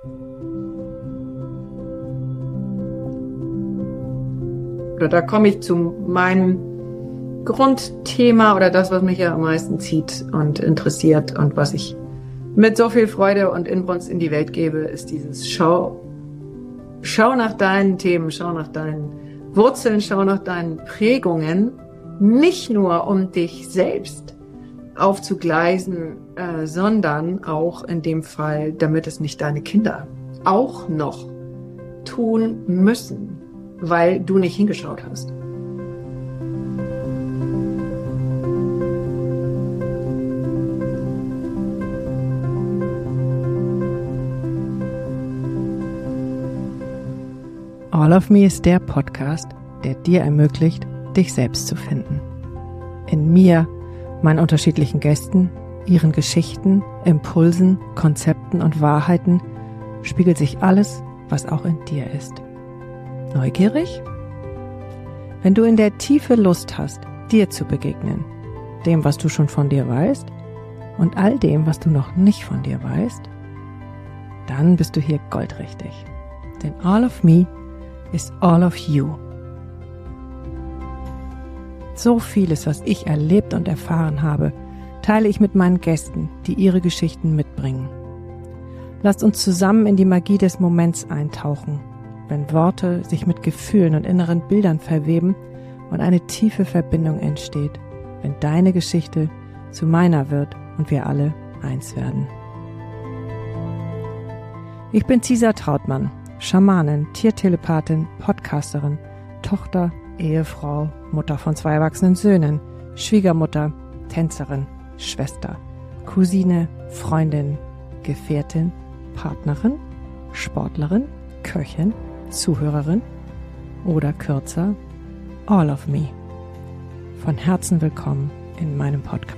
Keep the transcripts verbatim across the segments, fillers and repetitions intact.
Oder da komme ich zu meinem Grundthema oder das, was mich ja am meisten zieht und interessiert und was ich mit so viel Freude und Inbrunst in die Welt gebe, ist dieses Schau, schau nach deinen Themen, schau nach deinen Wurzeln, schau nach deinen Prägungen, nicht nur um dich selbst aufzugleisen, äh, sondern auch in dem Fall, damit es nicht deine Kinder auch noch tun müssen, weil du nicht hingeschaut hast. All of Me ist der Podcast, der dir ermöglicht, dich selbst zu finden. In mir, meinen unterschiedlichen Gästen, ihren Geschichten, Impulsen, Konzepten und Wahrheiten spiegelt sich alles, was auch in dir ist. Neugierig? Wenn du in der Tiefe Lust hast, dir zu begegnen, dem, was du schon von dir weißt und all dem, was du noch nicht von dir weißt, dann bist du hier goldrichtig. Denn All of Me ist all of you. So vieles, was ich erlebt und erfahren habe, teile ich mit meinen Gästen, die ihre Geschichten mitbringen. Lasst uns zusammen in die Magie des Moments eintauchen, wenn Worte sich mit Gefühlen und inneren Bildern verweben und eine tiefe Verbindung entsteht, wenn deine Geschichte zu meiner wird und wir alle eins werden. Ich bin Cisa Trautmann, Schamanin, Tiertelepathin, Podcasterin, Tochter, Ehefrau, Mutter von zwei erwachsenen Söhnen, Schwiegermutter, Tänzerin, Schwester, Cousine, Freundin, Gefährtin, Partnerin, Sportlerin, Köchin, Zuhörerin oder kürzer, All of Me. Von Herzen willkommen in meinem Podcast.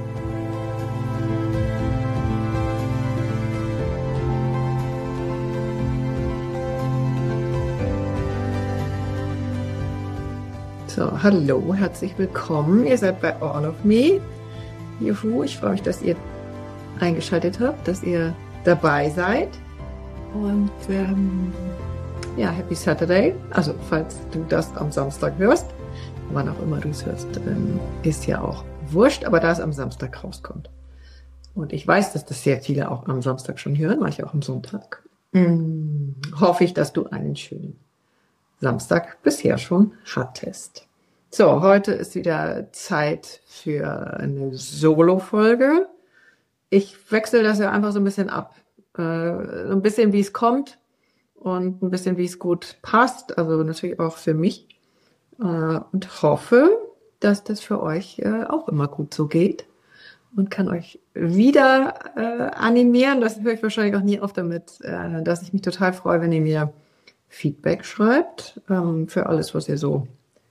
So, hallo, herzlich willkommen. Ihr seid bei All of Me. Juhu, ich freue mich, dass ihr eingeschaltet habt, dass ihr dabei seid. Und ähm, ja, Happy Saturday. Also, falls du das am Samstag hörst, wann auch immer du es hörst, ähm, ist ja auch wurscht, aber da es am Samstag rauskommt. Und ich weiß, dass das sehr viele auch am Samstag schon hören, manche auch am Sonntag. Hm, hoffe ich, dass du einen schönen Samstag bisher schon hattest. So, heute ist wieder Zeit für eine Solo-Folge. Ich wechsle das ja einfach so ein bisschen ab. Äh, so ein bisschen, wie es kommt und ein bisschen, wie es gut passt. Also natürlich auch für mich. Äh, und hoffe, dass das für euch äh, auch immer gut so geht. Und kann euch wieder äh, animieren. Das höre ich wahrscheinlich auch nie auf damit, äh, dass ich mich total freue, wenn ihr mir Feedback schreibt, ähm, für alles, was ihr so,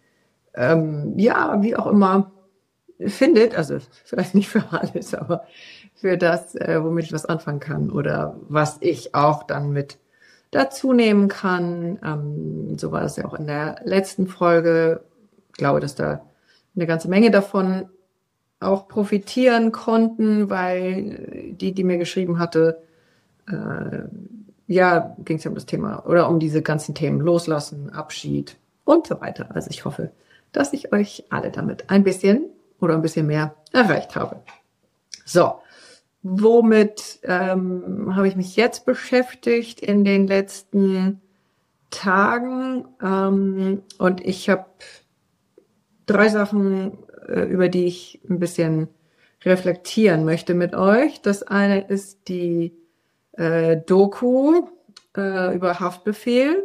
ähm, ja, wie auch immer findet, also vielleicht nicht für alles, aber für das, äh, womit ich was anfangen kann oder was ich auch dann mit dazu nehmen kann. Ähm, so war das ja auch in der letzten Folge. Ich glaube, dass da eine ganze Menge davon auch profitieren konnten, weil die, die mir geschrieben hatte, äh, ja, ging es ja um das Thema oder um diese ganzen Themen Loslassen, Abschied und so weiter. Also ich hoffe, dass ich euch alle damit ein bisschen oder ein bisschen mehr erreicht habe. So, womit ähm, habe ich mich jetzt beschäftigt in den letzten Tagen? Ähm, und ich habe drei Sachen, äh, über die ich ein bisschen reflektieren möchte mit euch. Das eine ist die Äh, Doku äh, über Haftbefehl.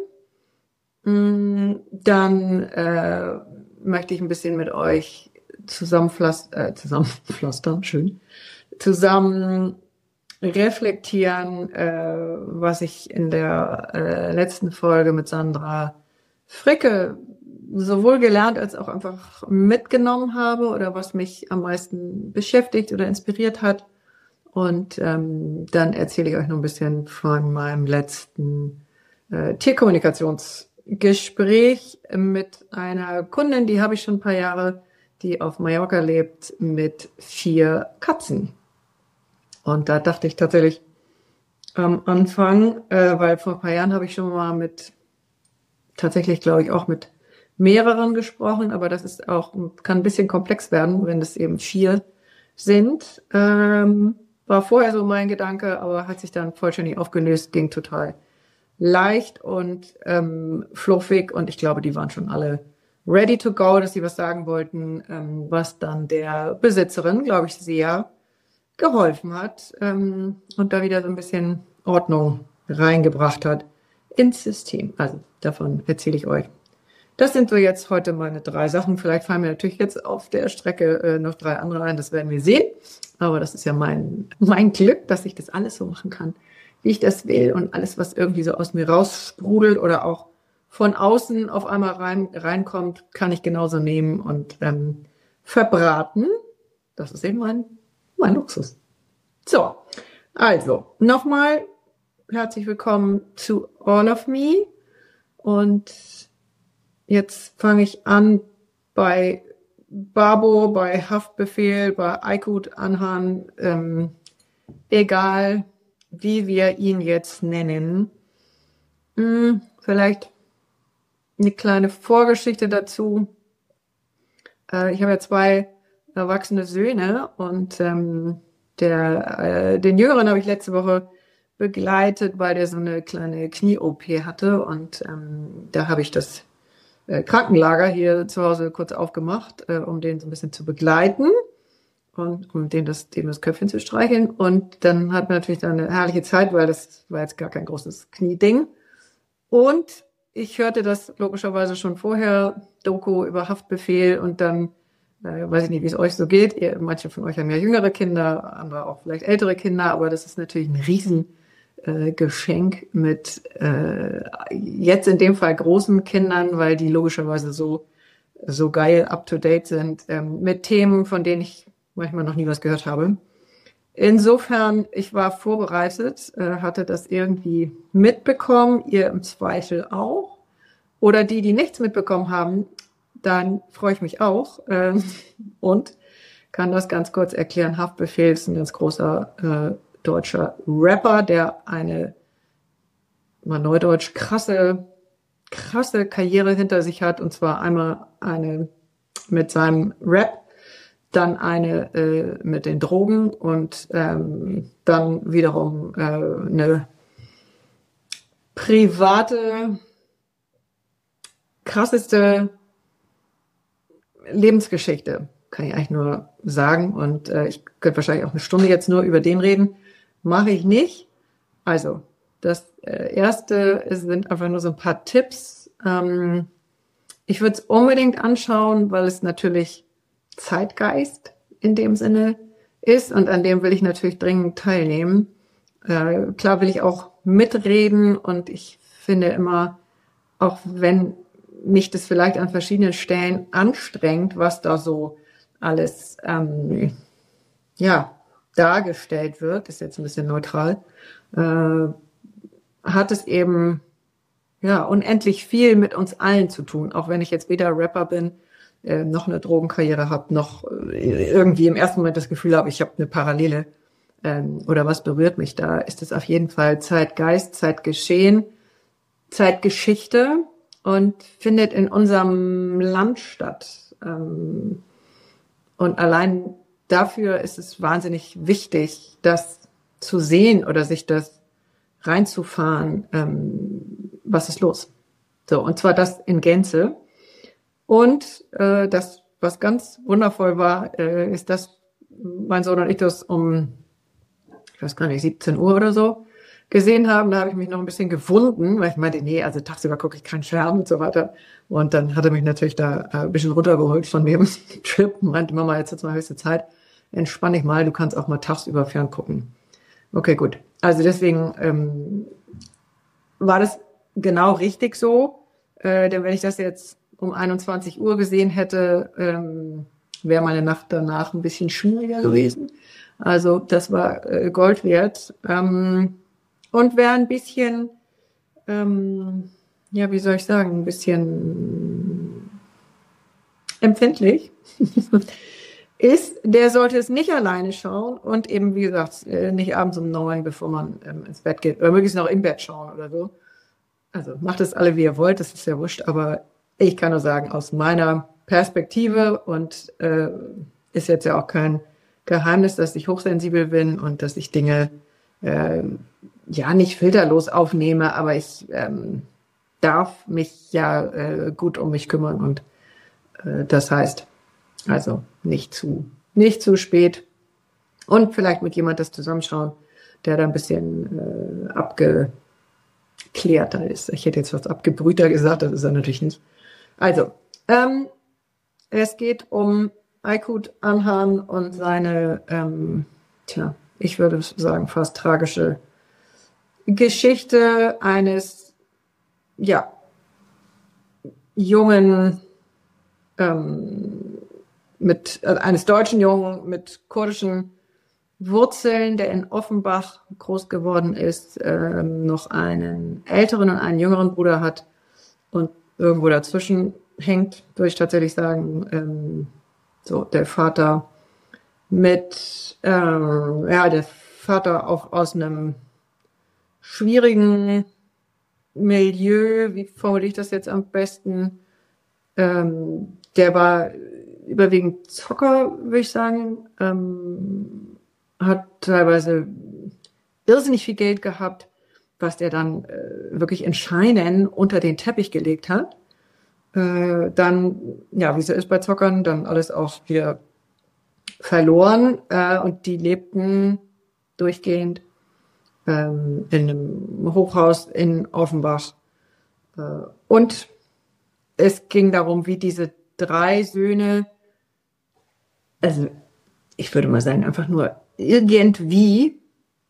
Mm, dann äh, möchte ich ein bisschen mit euch zusammenpflastern, äh, zusammenpflastern, schön, zusammen reflektieren, äh, was ich in der äh, letzten Folge mit Sandra Fricke sowohl gelernt als auch einfach mitgenommen habe oder was mich am meisten beschäftigt oder inspiriert hat. Und ähm, dann erzähle ich euch noch ein bisschen von meinem letzten äh, Tierkommunikationsgespräch mit einer Kundin, die habe ich schon ein paar Jahre, die auf Mallorca lebt, mit vier Katzen. Und da dachte ich tatsächlich, am Anfang, äh, weil vor ein paar Jahren habe ich schon mal mit, tatsächlich glaube ich auch mit mehreren gesprochen, aber das ist auch, kann ein bisschen komplex werden, wenn es eben vier sind. Ähm, war vorher so mein Gedanke, aber hat sich dann vollständig aufgelöst, ging total leicht und ähm, fluffig und ich glaube, die waren schon alle ready to go, dass sie was sagen wollten, ähm, was dann der Besitzerin, glaube ich, sehr geholfen hat ähm, und da wieder so ein bisschen Ordnung reingebracht hat ins System. Also davon erzähle ich euch. Das sind so jetzt heute meine drei Sachen. Vielleicht fallen mir natürlich jetzt auf der Strecke äh, noch drei andere ein, das werden wir sehen. Aber das ist ja mein, mein Glück, dass ich das alles so machen kann, wie ich das will. Und alles, was irgendwie so aus mir raussprudelt oder auch von außen auf einmal rein, reinkommt, kann ich genauso nehmen und ähm, verbraten. Das ist eben mein, mein Luxus. So, also nochmal herzlich willkommen zu All of Me. Und jetzt fange ich an bei Babo, bei Haftbefehl, bei Aykut Anhan, ähm, egal wie wir ihn jetzt nennen. Hm, vielleicht eine kleine Vorgeschichte dazu. Äh, ich habe ja zwei erwachsene Söhne und ähm, der, äh, den Jüngeren habe ich letzte Woche begleitet, weil der so eine kleine Knie-O P hatte und ähm, da habe ich das äh, Krankenlager hier zu Hause kurz aufgemacht, äh, um den so ein bisschen zu begleiten und um dem das, dem das Köpfchen zu streicheln. Und dann hatten wir natürlich dann eine herrliche Zeit, weil das war jetzt gar kein großes Knieding. Und ich hörte das logischerweise schon vorher, Doku über Haftbefehl und dann, äh, weiß ich nicht, wie es euch so geht. Ihr, manche von euch haben ja jüngere Kinder, andere auch vielleicht ältere Kinder, aber das ist natürlich ein riesen äh, Geschenk mit äh, jetzt in dem Fall großen Kindern, weil die logischerweise so so geil up to date sind ähm, mit Themen, von denen ich manchmal noch nie was gehört habe. Insofern, ich war vorbereitet, äh, hatte das irgendwie mitbekommen, ihr im Zweifel auch. Oder die, die nichts mitbekommen haben, dann freue ich mich auch äh, und kann das ganz kurz erklären. Haftbefehl ist ein ganz großer äh, deutscher Rapper, der eine, mal neudeutsch, krasse, krasse Karriere hinter sich hat. Und zwar einmal eine mit seinem Rap, dann eine äh, mit den Drogen und ähm, dann wiederum äh, eine private, krasseste Lebensgeschichte, kann ich eigentlich nur sagen. Und äh, ich könnte wahrscheinlich auch eine Stunde jetzt nur über den reden. Mache ich nicht. Also, das äh, Erste sind einfach nur so ein paar Tipps. Ähm, ich würde es unbedingt anschauen, weil es natürlich Zeitgeist in dem Sinne ist und an dem will ich natürlich dringend teilnehmen. Äh, klar will ich auch mitreden und ich finde immer, auch wenn mich das vielleicht an verschiedenen Stellen anstrengt, was da so alles ähm, ja dargestellt wird, ist jetzt ein bisschen neutral, äh, hat es eben ja unendlich viel mit uns allen zu tun, auch wenn ich jetzt weder Rapper bin, äh, noch eine Drogenkarriere habe, noch äh, irgendwie im ersten Moment das Gefühl habe, ich habe eine Parallele ähm, oder was berührt mich da, ist es auf jeden Fall Zeitgeist, Zeitgeschehen, Zeitgeschichte und findet in unserem Land statt. Ähm, und allein dafür ist es wahnsinnig wichtig, das zu sehen oder sich das reinzufahren. Ähm, was ist los? So, und zwar das in Gänze. Und äh, das, was ganz wundervoll war, äh, ist, dass mein Sohn und ich das um, ich weiß gar nicht, siebzehn Uhr oder so gesehen haben. Da habe ich mich noch ein bisschen gewunden, weil ich meinte, nee, also tagsüber gucke ich keinen Stern und so weiter. Und dann hat er mich natürlich da ein bisschen runtergeholt von dem Trip und meinte, Mama, jetzt ist mal höchste Zeit, entspann dich mal, du kannst auch mal tagsüber fern gucken. Okay, gut. Also deswegen ähm, war das genau richtig so, äh, denn wenn ich das jetzt um einundzwanzig Uhr gesehen hätte, ähm, wäre meine Nacht danach ein bisschen schwieriger gewesen. Also das war äh, Gold wert. Ähm, und wäre ein bisschen, ähm, ja, wie soll ich sagen, ein bisschen empfindlich, ist, der sollte es nicht alleine schauen und eben, wie gesagt, nicht abends um neun, bevor man ähm, ins Bett geht. Oder möglichst noch im Bett schauen oder so. Also macht es alle, wie ihr wollt, das ist ja wurscht. Aber ich kann nur sagen, aus meiner Perspektive und äh, ist jetzt ja auch kein Geheimnis, dass ich hochsensibel bin und dass ich Dinge äh, ja nicht filterlos aufnehme, aber ich ähm, darf mich ja äh, gut um mich kümmern und äh, das heißt also nicht zu nicht zu spät und vielleicht mit jemand das zusammenschauen, der da ein bisschen äh, abgeklärter ist. Ich hätte jetzt was abgebrühter gesagt, das ist er natürlich nicht. Also ähm, es geht um Aykut Anhan und seine, ähm, tja, ich würde sagen, fast tragische Geschichte eines, ja, jungen, ähm, mit, äh, eines deutschen Jungen mit kurdischen Wurzeln, der in Offenbach groß geworden ist, ähm, noch einen älteren und einen jüngeren Bruder hat und irgendwo dazwischen hängt, würde ich tatsächlich sagen, ähm, so der Vater mit, ähm, ja, der Vater auch aus einem schwierigen Milieu, wie formuliere ich das jetzt am besten? Ähm, der war überwiegend Zocker, würde ich sagen, ähm, hat teilweise irrsinnig viel Geld gehabt, was der dann äh, wirklich in Scheinen unter den Teppich gelegt hat. Äh, dann, ja, wie es ist bei Zockern, dann alles auch wieder verloren äh, und die lebten durchgehend ähm, in einem Hochhaus in Offenbach. Äh, und es ging darum, wie diese drei Söhne, also ich würde mal sagen, einfach nur irgendwie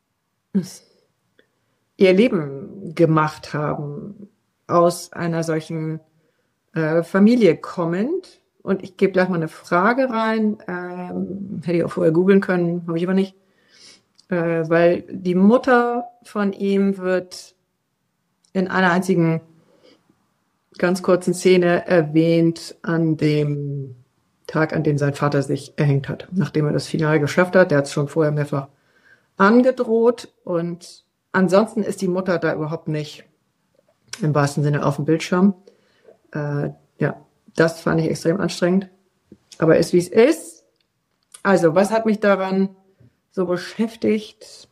ihr Leben gemacht haben, aus einer solchen äh, Familie kommend. Und ich gebe gleich mal eine Frage rein, ähm, hätte ich auch vorher googeln können, habe ich aber nicht, äh, weil die Mutter von ihm wird in einer einzigen ganz kurzen Szene erwähnt an dem Tag, an dem sein Vater sich erhängt hat, nachdem er das Finale geschafft hat. Der hat es schon vorher mehrfach angedroht und ansonsten ist die Mutter da überhaupt nicht im wahrsten Sinne auf dem Bildschirm. Äh, ja, das fand ich extrem anstrengend, aber ist wie es ist. Also, was hat mich daran so beschäftigt?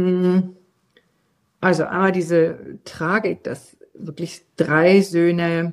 Also einmal diese Tragik, dass wirklich drei Söhne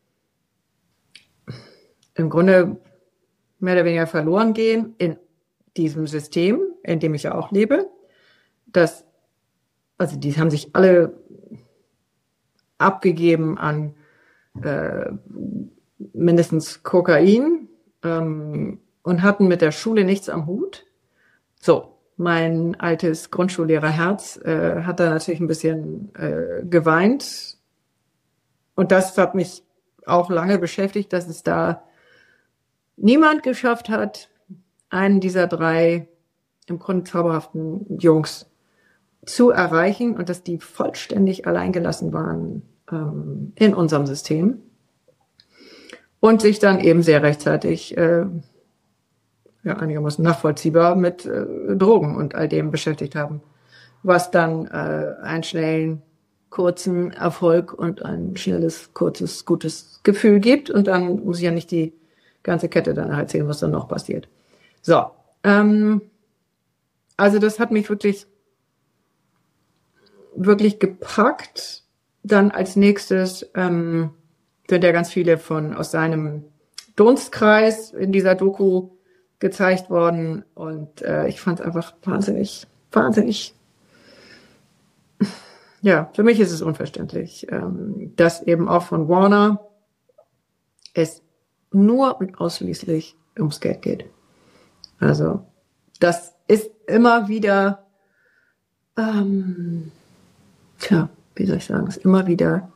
im Grunde mehr oder weniger verloren gehen in diesem System, in dem ich ja auch lebe. Das, also die haben sich alle abgegeben an äh, mindestens Kokain ähm, und hatten mit der Schule nichts am Hut. So, mein altes Grundschullehrerherz äh, hat da natürlich ein bisschen äh, geweint. Und das hat mich auch lange beschäftigt, dass es da niemand geschafft hat, einen dieser drei im Grunde zauberhaften Jungs zu erreichen und dass die vollständig alleingelassen waren ähm, in unserem System und sich dann eben sehr rechtzeitig äh, ja, einigermaßen nachvollziehbar mit äh, Drogen und all dem beschäftigt haben, was dann äh, einen schnellen, kurzen Erfolg und ein schnelles, kurzes, gutes Gefühl gibt und dann muss ich ja nicht die ganze Kette dann erzählen, was dann noch passiert. So, ähm, also das hat mich wirklich wirklich gepackt. Dann als nächstes ähm, sind ja ganz viele von aus seinem Dunstkreis in dieser Doku gezeigt worden und äh, ich fand es einfach wahnsinnig, wahnsinnig. Ja, für mich ist es unverständlich, ähm, dass eben auch von Warner es nur und ausschließlich ums Geld geht. Also das ist immer wieder, ähm, tja, wie soll ich sagen, ist immer wieder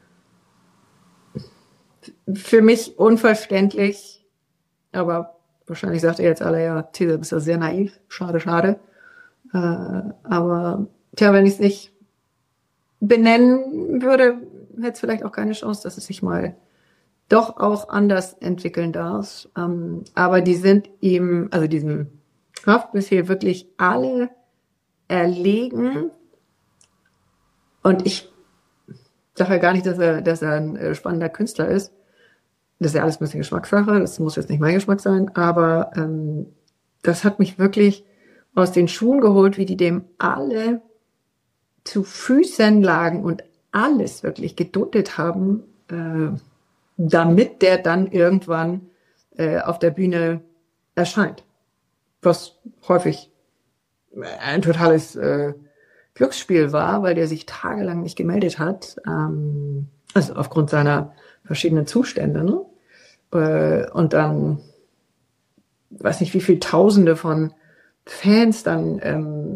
für mich unverständlich, aber wahrscheinlich sagt ihr jetzt alle, ja, Tisa, bist ja sehr naiv, schade, schade. Äh, aber tja, wenn ich es nicht benennen würde, hätte es vielleicht auch keine Chance, dass es sich mal doch auch anders entwickeln darf. Ähm, aber die sind ihm, also diesem Haftbefehl wirklich alle erlegen. Und ich sage ja gar nicht, dass er, dass er ein äh, spannender Künstler ist. Das ist ja alles ein bisschen Geschmackssache. Das muss jetzt nicht mein Geschmack sein. Aber ähm, das hat mich wirklich aus den Schuhen geholt, wie die dem alle zu Füßen lagen und alles wirklich geduldet haben, äh, damit der dann irgendwann äh, auf der Bühne erscheint. Was häufig ein totales äh, Glücksspiel war, weil der sich tagelang nicht gemeldet hat, ähm, also aufgrund seiner verschiedenen Zustände, ne? Äh, und dann, weiß nicht, wie viele Tausende von Fans dann ähm,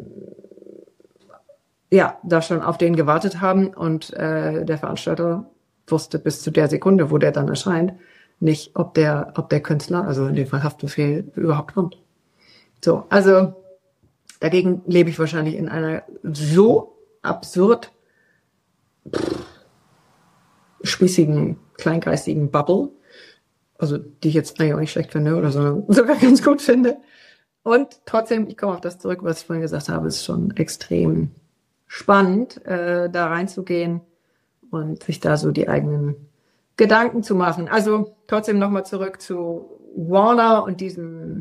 ja da schon auf den gewartet haben und äh, der Veranstalter wusste bis zu der Sekunde, wo der dann erscheint, nicht, ob der, ob der Künstler, also in dem Fall Haftbefehl, überhaupt kommt. So, also dagegen lebe ich wahrscheinlich in einer so absurd pff, spießigen, kleingeistigen Bubble, also die ich jetzt eigentlich auch nicht schlecht finde oder so, sogar ganz gut finde. Und trotzdem, ich komme auf das zurück, was ich vorhin gesagt habe, ist schon extrem spannend, äh, da reinzugehen und sich da so die eigenen Gedanken zu machen. Also trotzdem nochmal zurück zu Warner und diesem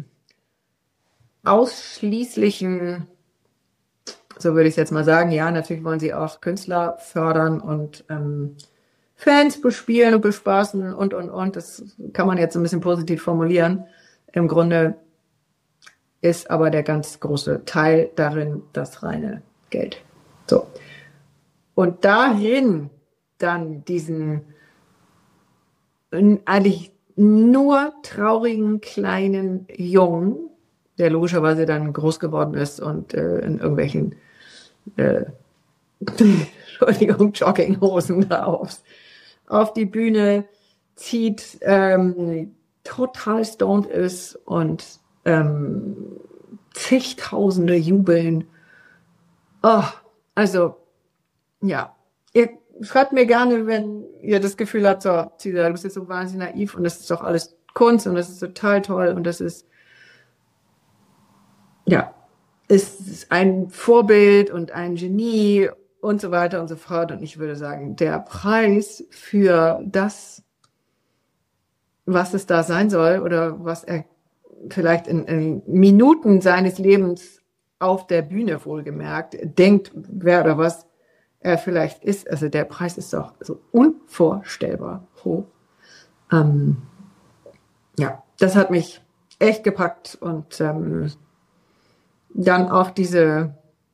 ausschließlichen, so würde ich es jetzt mal sagen, ja, natürlich wollen sie auch Künstler fördern und ähm, Fans bespielen und bespaßen und, und, und. Das kann man jetzt ein bisschen positiv formulieren. Im Grunde ist aber der ganz große Teil darin das reine Geld. So. Und dahin dann diesen eigentlich nur traurigen kleinen Jungen, der logischerweise dann groß geworden ist und äh, in irgendwelchen äh, Entschuldigung, Jogginghosen drauf auf die Bühne zieht, ähm, total stoned ist und ähm, zigtausende jubeln. Oh, also, ja, ihr schreibt mir gerne, wenn ihr das Gefühl habt, so, du bist jetzt so wahnsinnig naiv und das ist doch alles Kunst und das ist total toll und das ist, ja, ist ein Vorbild und ein Genie und so weiter und so fort. Und ich würde sagen, der Preis für das, was es da sein soll oder was er vielleicht in, in Minuten seines Lebens auf der Bühne wohlgemerkt denkt, wer oder was er vielleicht ist. Also der Preis ist doch so unvorstellbar hoch. Ähm, ja, das hat mich echt gepackt und ähm, dann auch diese,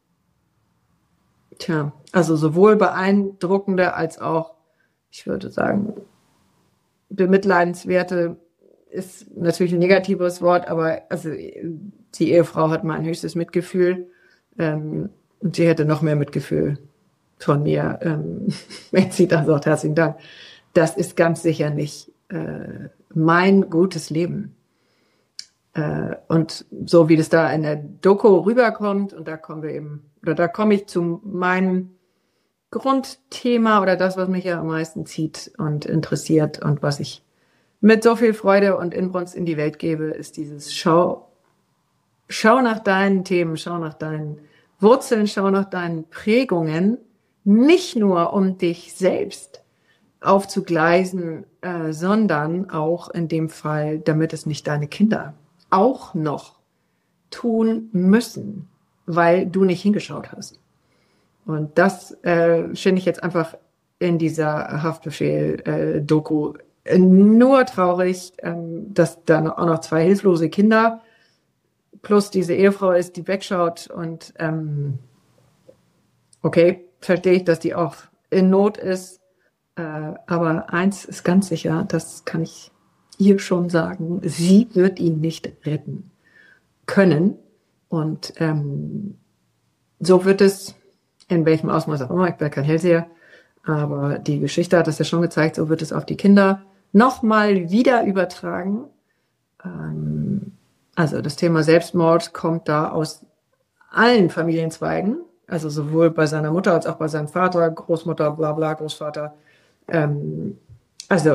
tja, also sowohl beeindruckende als auch, ich würde sagen, bemitleidenswerte ist natürlich ein negatives Wort, aber also die Ehefrau hat mein höchstes Mitgefühl ähm, und sie hätte noch mehr Mitgefühl von mir, ähm, wenn sie dann sagt, herzlichen Dank. Das ist ganz sicher nicht äh, mein gutes Leben. Äh, und so wie das da in der Doku rüberkommt, und da kommen wir eben, oder da komme ich zu meinem Grundthema oder das, was mich ja am meisten zieht und interessiert und was ich mit so viel Freude und Inbrunst in die Welt gebe, ist dieses Schau, schau nach deinen Themen, schau nach deinen Wurzeln, schau nach deinen Prägungen, nicht nur um dich selbst aufzugleisen, äh, sondern auch in dem Fall, damit es nicht deine Kinder auch noch tun müssen, weil du nicht hingeschaut hast. Und das äh, finde ich jetzt einfach in dieser Haftbefehl-Doku äh, nur traurig, ähm, dass da auch noch zwei hilflose Kinder plus diese Ehefrau ist, die wegschaut und ähm, okay, verstehe ich, dass die auch in Not ist, äh, aber eins ist ganz sicher, das kann ich ihr schon sagen, sie wird ihn nicht retten können und ähm, so wird es in welchem Ausmaß auch immer, ich bin kein Hellseher, aber die Geschichte hat das ja schon gezeigt, so wird es auf die Kinder nochmal wieder übertragen. Ähm, also das Thema Selbstmord kommt da aus allen Familienzweigen, also sowohl bei seiner Mutter als auch bei seinem Vater, Großmutter, bla bla, Großvater. Ähm, also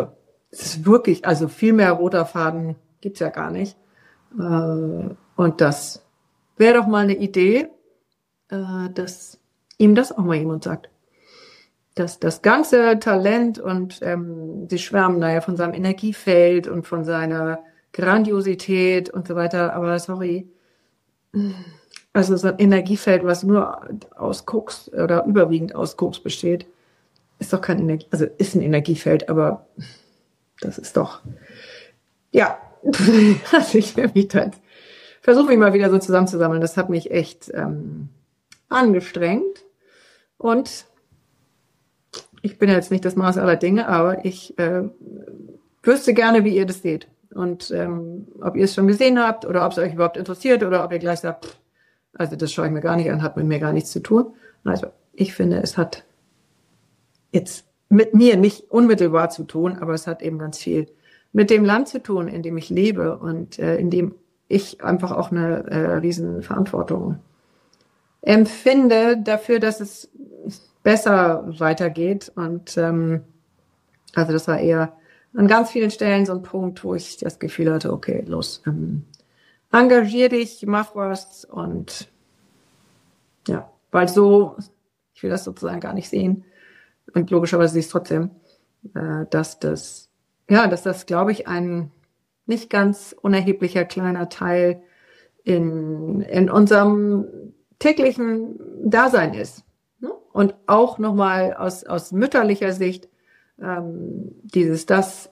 es ist wirklich, also viel mehr roter Faden gibt's ja gar nicht. Äh, und das wäre doch mal eine Idee, äh, dass ihm das auch mal jemand sagt. Dass das ganze Talent und ähm, sie schwärmen da ja von seinem Energiefeld und von seiner Grandiosität und so weiter. Aber sorry, also so ein Energiefeld, was nur aus Koks oder überwiegend aus Koks besteht, ist doch kein Energie, also ist ein Energiefeld, aber das ist doch, ja, also ich will mich da, versuche mich mal wieder so zusammenzusammeln. Das hat mich echt ähm, angestrengt und ich bin jetzt nicht das Maß aller Dinge, aber ich äh, wüsste gerne, wie ihr das seht und ähm, ob ihr es schon gesehen habt oder ob es euch überhaupt interessiert oder ob ihr gleich sagt, pff, also das schaue ich mir gar nicht an, hat mit mir gar nichts zu tun. Also ich finde, es hat jetzt mit mir nicht unmittelbar zu tun, aber es hat eben ganz viel mit dem Land zu tun, in dem ich lebe und äh, in dem ich einfach auch eine äh, riesen Verantwortung empfinde dafür, dass es besser weitergeht. Und ähm, also das war eher an ganz vielen Stellen so ein Punkt, wo ich das Gefühl hatte, okay, los, ähm, engagier dich, mach was und ja, weil so, ich will das sozusagen gar nicht sehen und logischerweise sehe ich es trotzdem, äh, dass das, ja, dass das, glaube ich, ein nicht ganz unerheblicher kleiner Teil in, in unserem täglichen Dasein ist. Ne? Und auch nochmal aus, aus mütterlicher Sicht, ähm, dieses, dass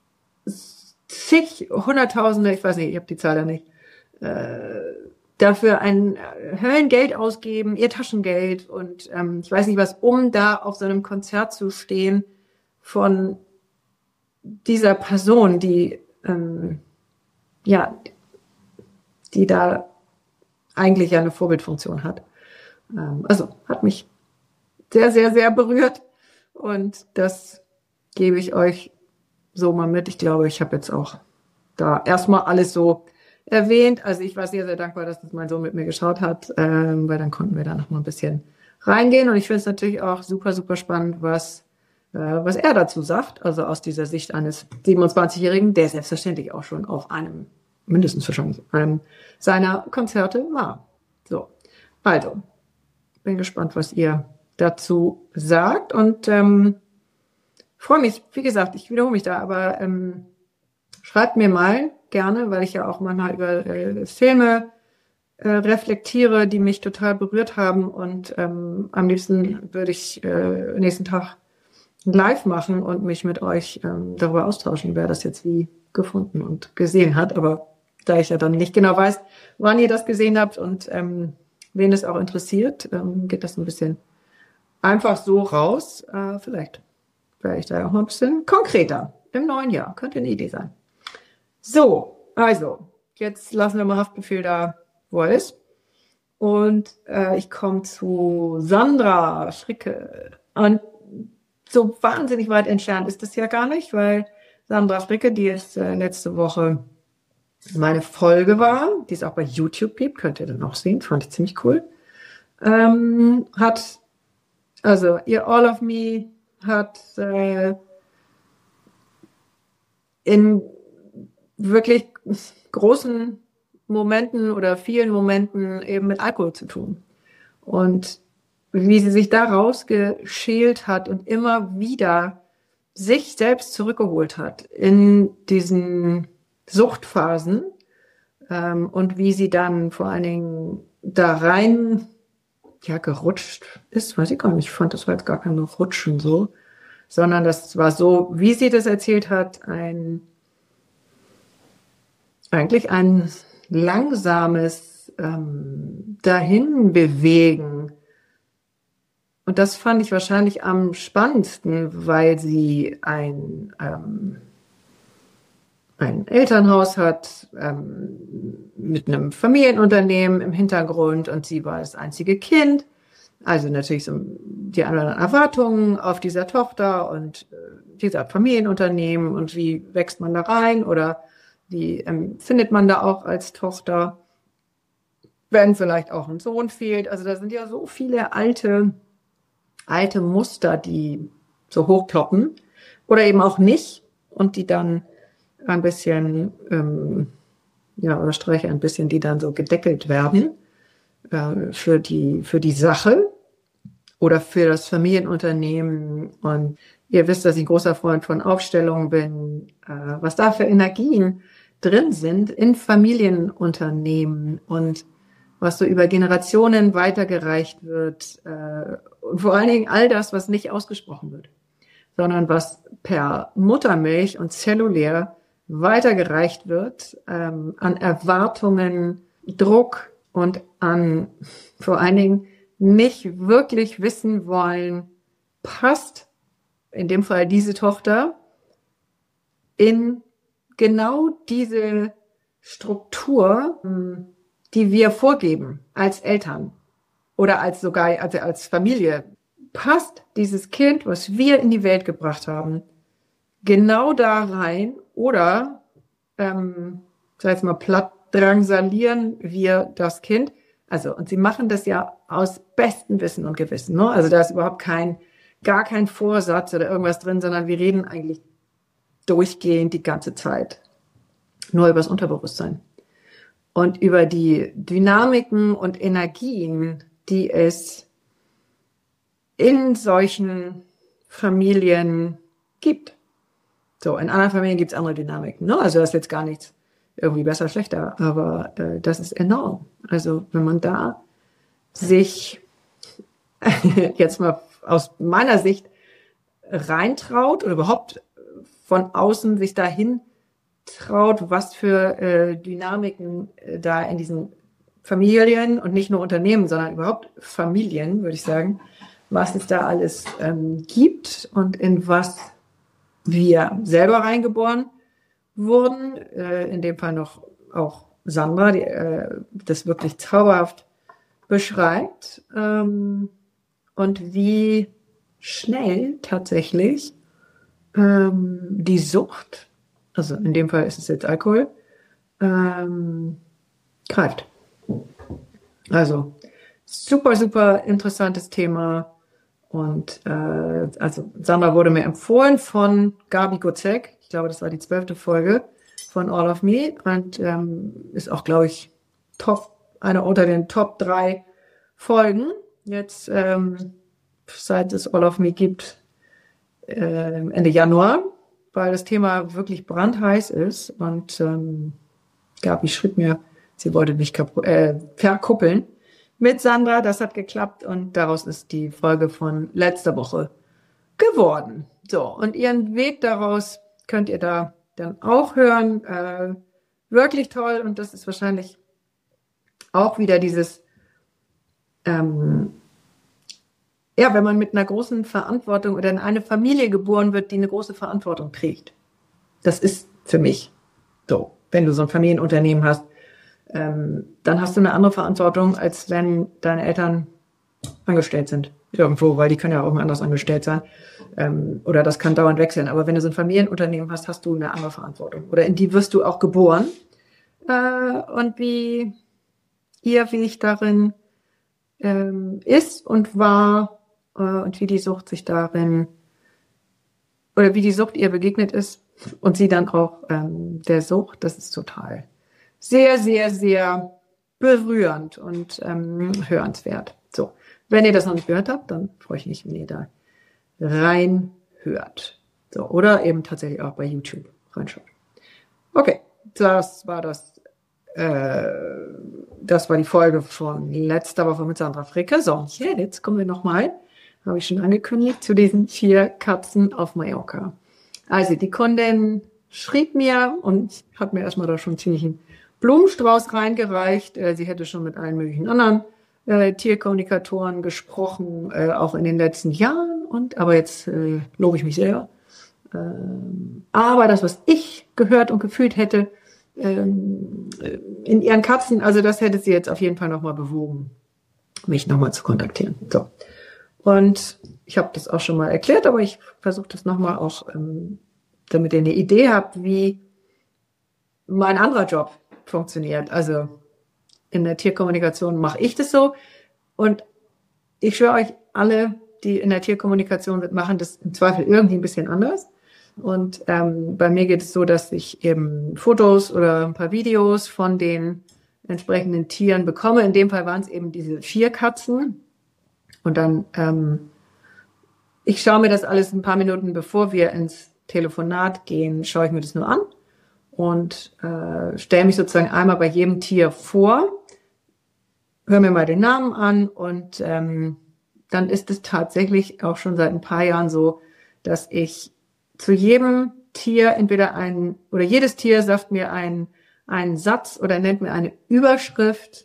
zig, Hunderttausende, ich weiß nicht, ich habe die Zahl da nicht, äh, dafür ein Höllengeld ausgeben, ihr Taschengeld und ähm, ich weiß nicht was, um da auf so einem Konzert zu stehen von dieser Person, die ähm, ja, die da eigentlich ja eine Vorbildfunktion hat. Ähm, also hat mich sehr, sehr, sehr berührt und das gebe ich euch so mal mit. Ich glaube, ich habe jetzt auch da erstmal alles so erwähnt. Also ich war sehr, sehr dankbar, dass das mein Sohn mit mir geschaut hat, ähm, weil dann konnten wir da noch mal ein bisschen reingehen. Und ich finde es natürlich auch super, super spannend, was, äh, was er dazu sagt. Also aus dieser Sicht eines siebenundzwanzigjährigen, der selbstverständlich auch schon auf einem, mindestens wahrscheinlich, einem seiner Konzerte war. So, also, bin gespannt, was ihr dazu sagt. Und ähm, freue mich, wie gesagt, ich wiederhole mich da, aber ähm, schreibt mir mal gerne, weil ich ja auch manchmal über äh, Filme äh, reflektiere, die mich total berührt haben und ähm, am liebsten würde ich äh, nächsten Tag live machen und mich mit euch ähm, darüber austauschen, wer das jetzt wie gefunden und gesehen hat, aber da ich ja dann nicht genau weiß, wann ihr das gesehen habt und ähm, wen es auch interessiert, ähm, geht das ein bisschen einfach so raus. Äh, vielleicht werde ich da auch mal ein bisschen konkreter im neuen Jahr. Könnte eine Idee sein. So, also, jetzt lassen wir mal Haftbefehl da, wo er ist. Und äh, ich komme zu Sandra Fricke. Und so wahnsinnig weit entfernt ist das ja gar nicht, weil Sandra Fricke, die jetzt äh, letzte Woche meine Folge war, die es auch bei YouTube gibt, könnt ihr dann auch sehen, fand ich ziemlich cool, ähm, hat, also ihr All of Me hat äh, in wirklich großen Momenten oder vielen Momenten eben mit Alkohol zu tun. Und wie sie sich da rausgeschält hat und immer wieder sich selbst zurückgeholt hat in diesen Suchtphasen ähm, und wie sie dann vor allen Dingen da rein ja gerutscht ist, weiß ich gar nicht, ich fand, das war jetzt gar kein Rutschen so, sondern das war so, wie sie das erzählt hat, ein eigentlich ein langsames ähm, Dahinbewegen. Und das fand ich wahrscheinlich am spannendsten, weil sie ein, ähm, ein Elternhaus hat ähm, mit einem Familienunternehmen im Hintergrund und sie war das einzige Kind. Also natürlich so die anderen Erwartungen auf dieser Tochter und äh, dieser Familienunternehmen und wie wächst man da rein oder wie ähm, findet man da auch als Tochter, wenn vielleicht auch ein Sohn fehlt. Also da sind ja so viele alte, alte Muster, die so hochploppen oder eben auch nicht. und die dann ein bisschen, ähm, ja, oder streiche ein bisschen, die dann so gedeckelt werden äh, für die, für die Sache oder für das Familienunternehmen. Und ihr wisst, dass ich ein großer Freund von Aufstellungen bin, äh, was da für Energien drin sind in Familienunternehmen und was so über Generationen weitergereicht wird äh, und vor allen Dingen all das, was nicht ausgesprochen wird, sondern was per Muttermilch und zellulär weitergereicht wird ähm, an Erwartungen, Druck und an vor allen Dingen nicht wirklich wissen wollen, passt in dem Fall diese Tochter in genau diese Struktur, die wir vorgeben als Eltern oder als sogar also als Familie. Passt dieses Kind, was wir in die Welt gebracht haben, genau da rein oder, ähm, sag jetzt mal platt, drangsalieren wir das Kind? Also, und sie machen das ja aus bestem Wissen und Gewissen, ne? Also da ist überhaupt kein, gar kein Vorsatz oder irgendwas drin, sondern wir reden eigentlich durchgehend die ganze Zeit nur über das Unterbewusstsein und über die Dynamiken und Energien, die es in solchen Familien gibt. So, in anderen Familien gibt es andere Dynamiken, ne? Also das ist jetzt gar nichts irgendwie besser, schlechter, aber äh, das ist enorm. Also wenn man da sich jetzt mal aus meiner Sicht reintraut oder überhaupt von außen sich dahin traut, was für äh, Dynamiken äh, da in diesen Familien und nicht nur Unternehmen, sondern überhaupt Familien, würde ich sagen, was es da alles ähm, gibt und in was wir selber reingeboren wurden, äh, in dem Fall noch auch Sandra, die äh, das wirklich zauberhaft beschreibt, ähm, und wie schnell tatsächlich ähm, die Sucht, also in dem Fall ist es jetzt Alkohol, ähm, greift. Also super, super interessantes Thema. Und äh, also Sandra wurde mir empfohlen von Gabi Gozek. Ich glaube, das war die zwölfte Folge von All of Me und ähm, ist auch, glaube ich, top, einer unter den Top drei Folgen. Jetzt, ähm, seit es All of Me gibt, äh, Ende Januar, weil das Thema wirklich brandheiß ist. Und ähm, Gabi schrieb mir, sie wollte mich kapu- äh, verkuppeln mit Sandra. Das hat geklappt und daraus ist die Folge von letzter Woche geworden. So, und ihren Weg daraus könnt ihr da dann auch hören. Äh, wirklich toll. Und das ist wahrscheinlich auch wieder dieses, ähm, ja, wenn man mit einer großen Verantwortung oder in eine Familie geboren wird, die eine große Verantwortung trägt. Das ist für mich so. Wenn du so ein Familienunternehmen hast, ähm, dann hast du eine andere Verantwortung, als wenn deine Eltern angestellt sind. Irgendwo, weil die können ja auch mal anders angestellt sein. Ähm, oder das kann dauernd wechseln. Aber wenn du so ein Familienunternehmen hast, hast du eine andere Verantwortung. Oder in die wirst du auch geboren. Äh, und wie ihr Weg darin ähm, ist und war äh, und wie die Sucht sich darin oder wie die Sucht ihr begegnet ist und sie dann auch ähm, der Sucht, das ist total sehr, sehr, sehr berührend und ähm, hörenswert. So, wenn ihr das noch nicht gehört habt, dann freue ich mich, wenn ihr da reinhört. So, oder eben tatsächlich auch bei YouTube reinschaut. Okay, das war das. Äh, das war die Folge von letzter Woche mit Sandra Fricke. So, und jetzt kommen wir nochmal, habe ich schon angekündigt, zu diesen vier Katzen auf Mallorca. Also die Kundin schrieb mir und hat mir erstmal da schon ziemlich einen Blumenstrauß reingereicht. Sie hätte schon mit allen möglichen anderen äh, Tierkommunikatoren gesprochen, äh, auch in den letzten Jahren. Und aber jetzt äh, lobe ich mich selber. Ähm, aber das, was ich gehört und gefühlt hätte ähm, in ihren Katzen, also das hätte sie jetzt auf jeden Fall nochmal bewogen, mich nochmal zu kontaktieren. So. Und ich habe das auch schon mal erklärt, aber ich versuche das nochmal auch, ähm, damit ihr eine Idee habt, wie mein anderer Job funktioniert. Also in der Tierkommunikation mache ich das so und ich schwöre euch, alle, die in der Tierkommunikation sind, machen das im Zweifel irgendwie ein bisschen anders. Und ähm, bei mir geht es so, dass ich eben Fotos oder ein paar Videos von den entsprechenden Tieren bekomme. In dem Fall waren es eben diese vier Katzen. Und dann, ähm, ich schaue mir das alles ein paar Minuten, bevor wir ins Telefonat gehen, schaue ich mir das nur an und äh, stelle mich sozusagen einmal bei jedem Tier vor, höre mir mal den Namen an und ähm, dann ist es tatsächlich auch schon seit ein paar Jahren so, dass ich zu jedem Tier entweder ein, oder jedes Tier sagt mir einen, einen Satz oder nennt mir eine Überschrift,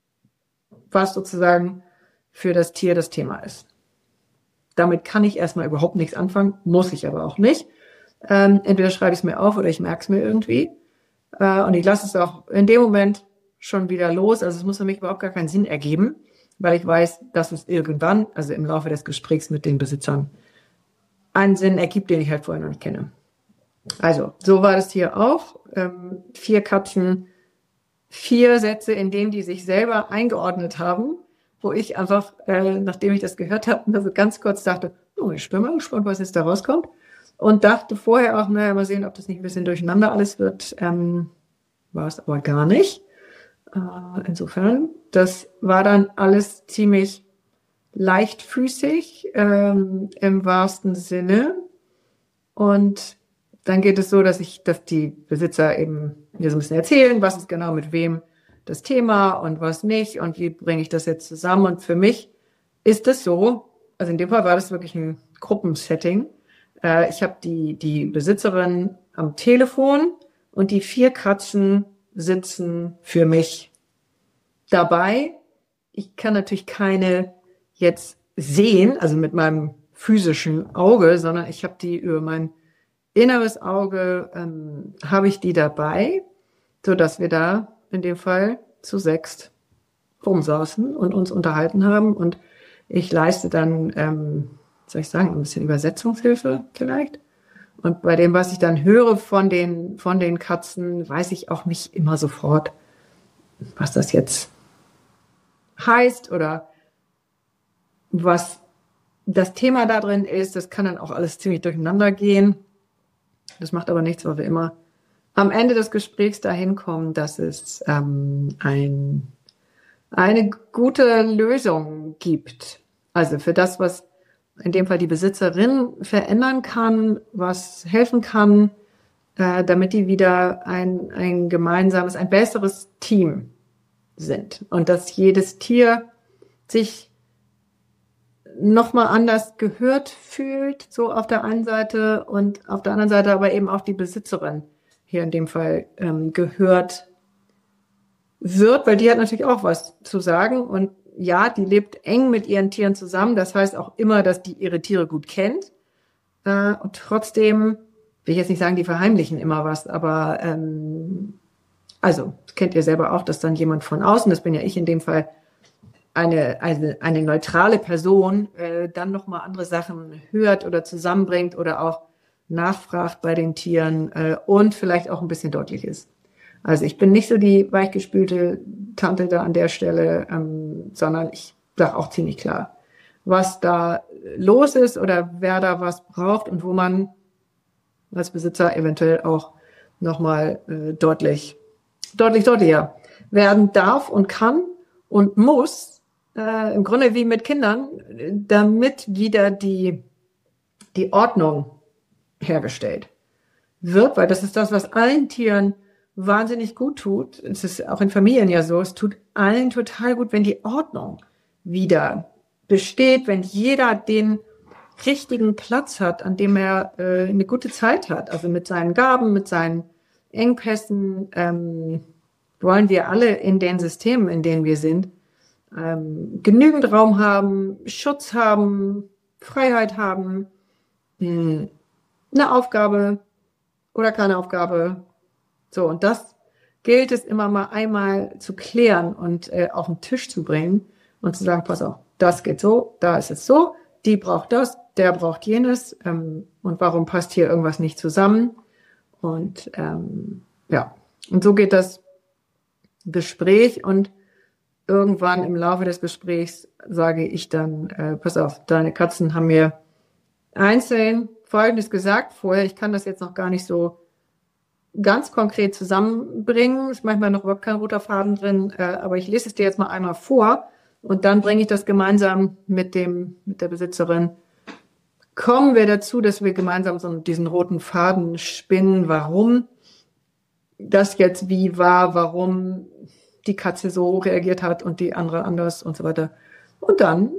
was sozusagen für das Tier das Thema ist. Damit kann ich erstmal überhaupt nichts anfangen, muss ich aber auch nicht. Ähm, entweder schreibe ich es mir auf oder ich merke es mir irgendwie. Äh, und ich lasse es auch in dem Moment schon wieder los. Also es muss für mich überhaupt gar keinen Sinn ergeben, weil ich weiß, dass es irgendwann, also im Laufe des Gesprächs mit den Besitzern, einen Sinn ergibt, den ich halt vorher noch nicht kenne. Also, so war das hier auch. Ähm, vier Katzen, vier Sätze, in denen die sich selber eingeordnet haben, wo ich einfach, äh, nachdem ich das gehört habe, also ganz kurz dachte, oh, ich bin mal gespannt, was jetzt da rauskommt. Und dachte vorher auch, naja, mal sehen, ob das nicht ein bisschen durcheinander alles wird. Ähm, war es aber gar nicht. Äh, insofern, das war dann alles ziemlich leichtfüßig, ähm, im wahrsten Sinne. Und dann geht es so, dass ich, dass die Besitzer eben mir so ein bisschen erzählen, was ist genau mit wem das Thema und was nicht und wie bringe ich das jetzt zusammen. Und für mich ist es so, also in dem Fall war das wirklich ein Gruppensetting. Äh, ich habe die, die Besitzerin am Telefon und die vier Katzen sitzen für mich dabei. Ich kann natürlich keine jetzt sehen, also mit meinem physischen Auge, sondern ich habe die über mein inneres Auge, ähm, habe ich die dabei, so dass wir da in dem Fall zu sechst rumsaßen und uns unterhalten haben. Und ich leiste dann, ähm, soll ich sagen, ein bisschen Übersetzungshilfe vielleicht. Und bei dem, was ich dann höre von den, von den Katzen, weiß ich auch nicht immer sofort, was das jetzt heißt oder was das Thema da drin ist. Das kann dann auch alles ziemlich durcheinander gehen. Das macht aber nichts, weil wir immer am Ende des Gesprächs dahin kommen, dass es ähm, ein, eine gute Lösung gibt. Also für das, was in dem Fall die Besitzerin verändern kann, was helfen kann, äh, damit die wieder ein, ein gemeinsames, ein besseres Team sind. Und dass jedes Tier sich nochmal anders gehört fühlt, so auf der einen Seite und auf der anderen Seite aber eben auch die Besitzerin hier in dem Fall ähm, gehört wird, weil die hat natürlich auch was zu sagen und ja, die lebt eng mit ihren Tieren zusammen, das heißt auch immer, dass die ihre Tiere gut kennt äh, und trotzdem, will ich jetzt nicht sagen, die verheimlichen immer was, aber ähm, also, das kennt ihr selber auch, dass dann jemand von außen, das bin ja ich in dem Fall, eine, eine, eine neutrale Person äh, dann nochmal andere Sachen hört oder zusammenbringt oder auch nachfragt bei den Tieren äh, und vielleicht auch ein bisschen deutlich ist. Also ich bin nicht so die weichgespülte Tante da an der Stelle, ähm, sondern ich sage auch ziemlich klar, was da los ist oder wer da was braucht und wo man als Besitzer eventuell auch nochmal äh, deutlich, deutlich deutlicher werden darf und kann und muss, Äh, im Grunde wie mit Kindern, damit wieder die, die Ordnung hergestellt wird, weil das ist das, was allen Tieren wahnsinnig gut tut. Es ist auch in Familien ja so, es tut allen total gut, wenn die Ordnung wieder besteht, wenn jeder den richtigen Platz hat, an dem er äh, eine gute Zeit hat, also mit seinen Gaben, mit seinen Engpässen, ähm, wollen wir alle in den Systemen, in denen wir sind, Ähm, genügend Raum haben, Schutz haben, Freiheit haben, mh, eine Aufgabe oder keine Aufgabe. So, und das gilt es immer mal einmal zu klären und äh, auf den Tisch zu bringen und zu sagen, pass auf, das geht so, da ist es so, die braucht das, der braucht jenes ähm, und warum passt hier irgendwas nicht zusammen? Und ähm, ja, und so geht das Gespräch und irgendwann im Laufe des Gesprächs sage ich dann, äh, pass auf, deine Katzen haben mir einzeln Folgendes gesagt vorher. Ich kann das jetzt noch gar nicht so ganz konkret zusammenbringen. Ist manchmal noch überhaupt kein roter Faden drin, äh, aber ich lese es dir jetzt mal einmal vor und dann bringe ich das gemeinsam mit dem, mit der Besitzerin. Kommen wir dazu, dass wir gemeinsam so diesen roten Faden spinnen, warum das jetzt wie war, warum die Katze so reagiert hat und die andere anders und so weiter. Und dann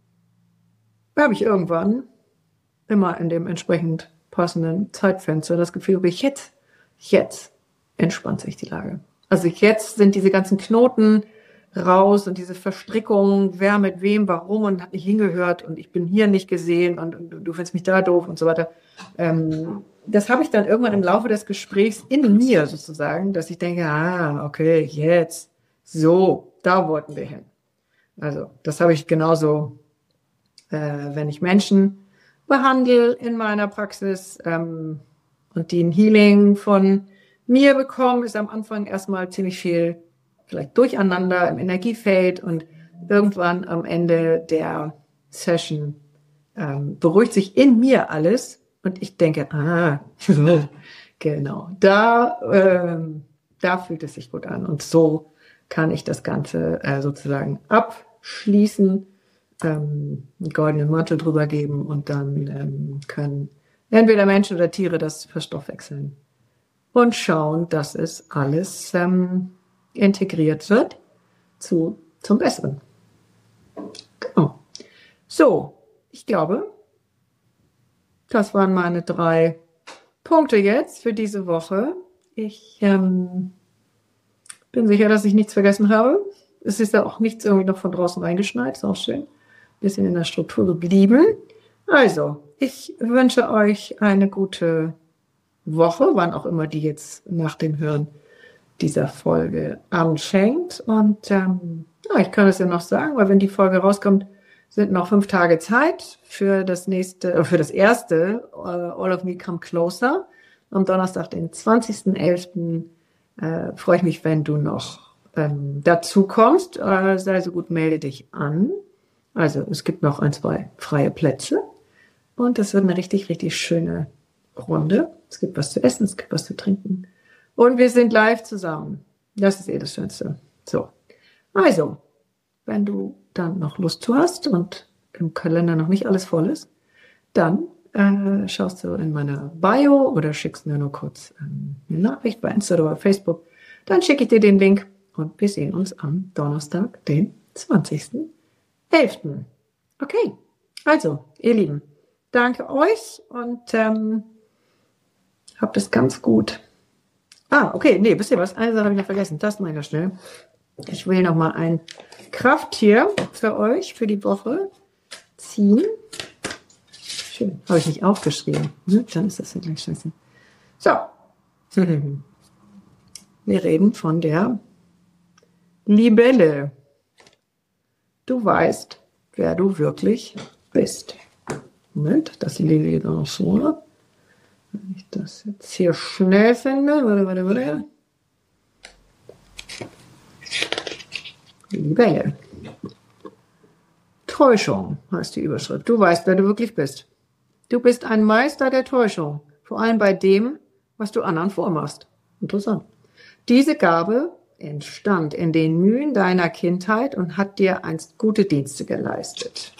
habe ich irgendwann immer in dem entsprechend passenden Zeitfenster das Gefühl, ich jetzt, jetzt entspannt sich die Lage. Also jetzt sind diese ganzen Knoten raus und diese Verstrickung, wer mit wem, warum und hat nicht hingehört und ich bin hier nicht gesehen und, und du findest mich da doof und so weiter. Ähm, das habe ich dann irgendwann im Laufe des Gesprächs in mir sozusagen, dass ich denke, ah, okay, jetzt, so, da wollten wir hin. Also das habe ich genauso, äh, wenn ich Menschen behandle in meiner Praxis ähm, und die ein Healing von mir bekommen, ist am Anfang erstmal ziemlich viel vielleicht durcheinander im Energiefeld und irgendwann am Ende der Session ähm, beruhigt sich in mir alles und ich denke, ah, genau, da, ähm, da fühlt es sich gut an und so kann ich das Ganze äh, sozusagen abschließen, ähm, einen goldenen Mantel drüber geben und dann ähm, können entweder Menschen oder Tiere das verstoffwechseln und schauen, dass es alles ähm, integriert wird zu, zum Besseren. Genau. So, ich glaube, das waren meine drei Punkte jetzt für diese Woche. Ich ähm, bin sicher, dass ich nichts vergessen habe. Es ist ja auch nichts irgendwie noch von draußen reingeschneit, ist auch schön. Bisschen in der Struktur geblieben. Also, ich wünsche euch eine gute Woche, wann auch immer die jetzt nach dem Hören dieser Folge anfängt. Und ähm, ja, ich kann es ja noch sagen, weil wenn die Folge rauskommt, sind noch fünf Tage Zeit für das nächste, äh, für das erste uh, All of Me Come Closer. Am Donnerstag, den zwanzigsten elften Äh, freue ich mich, wenn du noch ähm, dazu kommst. Äh, sei so gut, melde dich an. Also es gibt noch ein, zwei freie Plätze. Und das wird eine richtig, richtig schöne Runde. Es gibt was zu essen, es gibt was zu trinken. Und wir sind live zusammen. Das ist eh das Schönste. So. Also, wenn du dann noch Lust zu hast und im Kalender noch nicht alles voll ist, dann äh, schaust du in meiner Bio oder schickst mir nur kurz ähm, eine Nachricht bei Instagram oder Facebook. Dann schicke ich dir den Link und wir sehen uns am Donnerstag, den zwanzigsten elften Okay, also, ihr Lieben, danke euch und ähm, habt es ganz gut. Ah, okay, nee, wisst ihr was? Eine Sache habe ich noch vergessen. Das mal noch schnell. Ich will noch mal ein Krafttier für euch für die Woche ziehen. Schön, habe ich nicht aufgeschrieben. Hm, dann ist das ja gleich scheiße. So. Wir reden von der Libelle. Du weißt, wer du wirklich bist. Moment, das Lilie da noch so. Wenn ich das jetzt hier schnell finde. Warte, warte, warte. Libelle. Täuschung heißt die Überschrift. Du weißt, wer du wirklich bist. Du bist ein Meister der Täuschung. Vor allem bei dem, was du anderen vormachst. Interessant. Diese Gabe entstand in den Mühen deiner Kindheit und hat dir einst gute Dienste geleistet.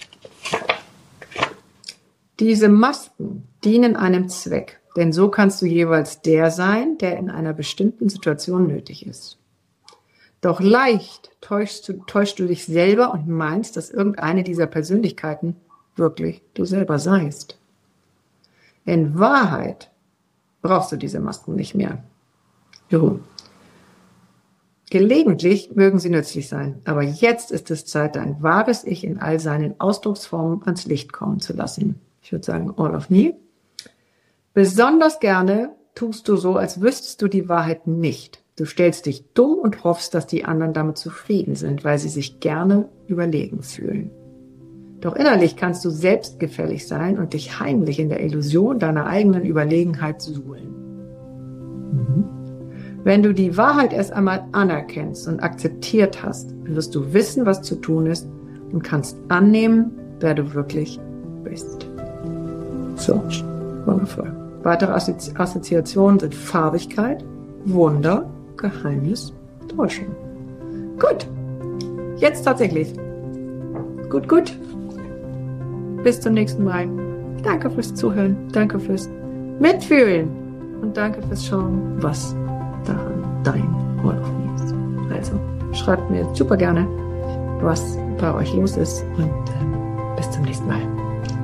Diese Masken dienen einem Zweck, denn so kannst du jeweils der sein, der in einer bestimmten Situation nötig ist. Doch leicht täuschst du, täuschst du dich selber und meinst, dass irgendeine dieser Persönlichkeiten wirklich du selber seist. In Wahrheit brauchst du diese Masken nicht mehr. Juhu. Gelegentlich mögen sie nützlich sein, aber jetzt ist es Zeit, dein wahres Ich in all seinen Ausdrucksformen ans Licht kommen zu lassen. Ich würde sagen, all of me. Besonders gerne tust du so, als wüsstest du die Wahrheit nicht. Du stellst dich dumm und hoffst, dass die anderen damit zufrieden sind, weil sie sich gerne überlegen fühlen. Doch innerlich kannst du selbstgefällig sein und dich heimlich in der Illusion deiner eigenen Überlegenheit suhlen. Mhm. Wenn du die Wahrheit erst einmal anerkennst und akzeptiert hast, wirst du wissen, was zu tun ist und kannst annehmen, wer du wirklich bist. So, wundervoll. Weitere Assozi- Assoziationen sind Farbigkeit, Wunder, Geheimnis, Täuschung. Gut, jetzt tatsächlich. Gut, gut. Bis zum nächsten Mal. Danke fürs Zuhören, danke fürs Mitfühlen und danke fürs Schauen, was daran dein All of Me ist. Also, schreibt mir super gerne, was bei euch los ist und äh, bis zum nächsten Mal.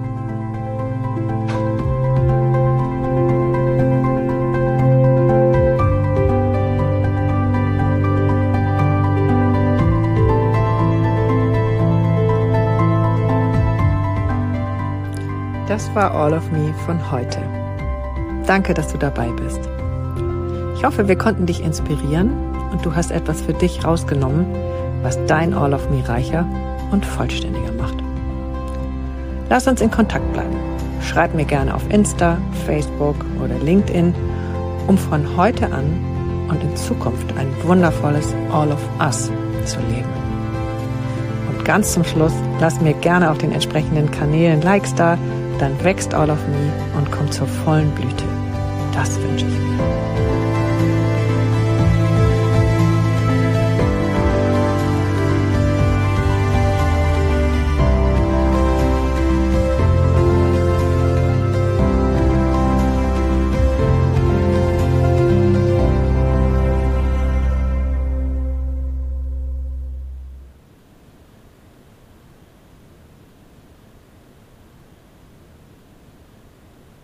Das war All of Me von heute. Danke, dass du dabei bist. Ich hoffe, wir konnten dich inspirieren und du hast etwas für dich rausgenommen, was dein All of Me reicher und vollständiger macht. Lass uns in Kontakt bleiben. Schreib mir gerne auf Insta, Facebook oder LinkedIn, um von heute an und in Zukunft ein wundervolles All of Us zu leben. Und ganz zum Schluss, lass mir gerne auf den entsprechenden Kanälen Likes da, dann wächst All of Me und kommt zur vollen Blüte. Das wünsche ich mir.